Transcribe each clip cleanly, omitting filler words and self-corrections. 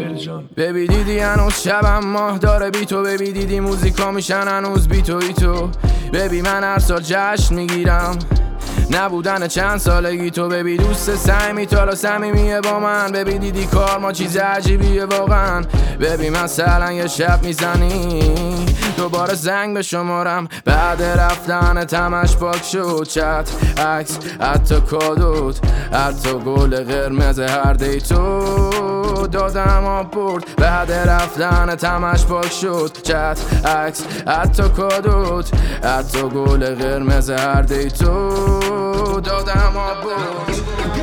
ببی دیدی هنوز شبم ماه داره بی تو، ببی دیدی موزیکا میشن هنوز بی تو ای تو. ببی من هر سال جشن میگیرم نبودن چند سالگی تو، ببی دوست سعی تا صمیمیه با من. ببی دیدی کار ما چیز عجیبیه واقعا. ببی مثلا یه شب میزنی دوباره زنگ به شمارم، بعد رفتن تمش پاک شد چت عکس حتی کادوت حتی گل قرمز هر دیتو دادم آب برد. بعد رفتن تمش پاک شد چت عکس حتی کادوت حتی گل قرمز هر دیتو دادم آب برد.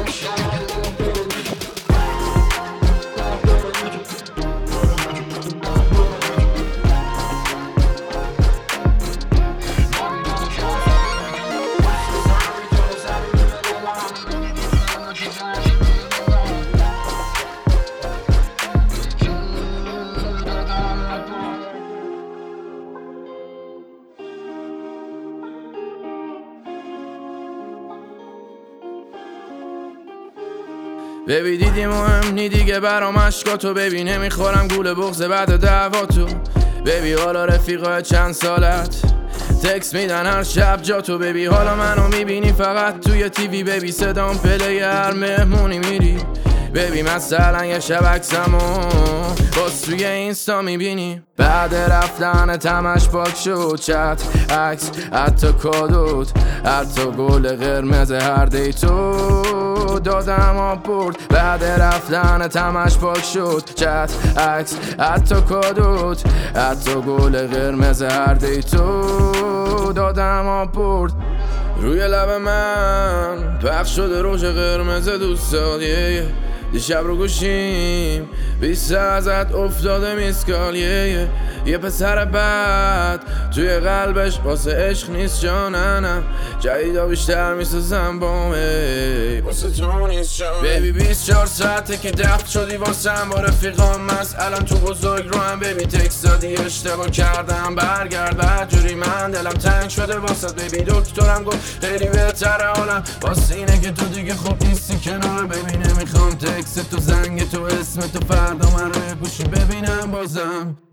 ببی دیدی مهم نی دیگه برام عشقاتو، ببی نمیخورم گول بغض بعد دعواتو. ببی حالا رفیقای چند سالت تکس میدن هر شب جاتو. ببی حالا منو میبینی فقط توی تیوی، ببی صدام پلی هر مهمونی میری. ببی مثلا یه شب عکسمو باز توی اینستا میبینی، بعد رفتن تمش پاک شد چت عکس حتی کادوت حتی گل قرمز هر دیتو دادم آب برد. بعد رفتن تمش پاک شد چت عکس حتی کادوت حتی گل قرمز هر دیتو دادم آب برد. روی لب من پخش شده روژ قرمز دوست داری، دیشب رو گوشیم بیسته ازت افتاده میسکال. یه پسر بد توی قلبش واسه عشق نیست جاننم، جدیدا بیشتر میسازم بامه واسه تو نیست جان. ببی 24 ساعته که دفت شدی واسم با رفیقام مست، الان تو بزرگ رو هم ببی تکس دادی اشتباه کردم برگرد بدجوری من دلم تنگ شده واسه. ببی دکترم گفت خیلی بهتره حالم واسه اینه که تو دیگه خوب نیستی کنار. ببی نمیخوام تکس تو زنگ تو اسم تو فردا من روی گوشی ببینم بازم.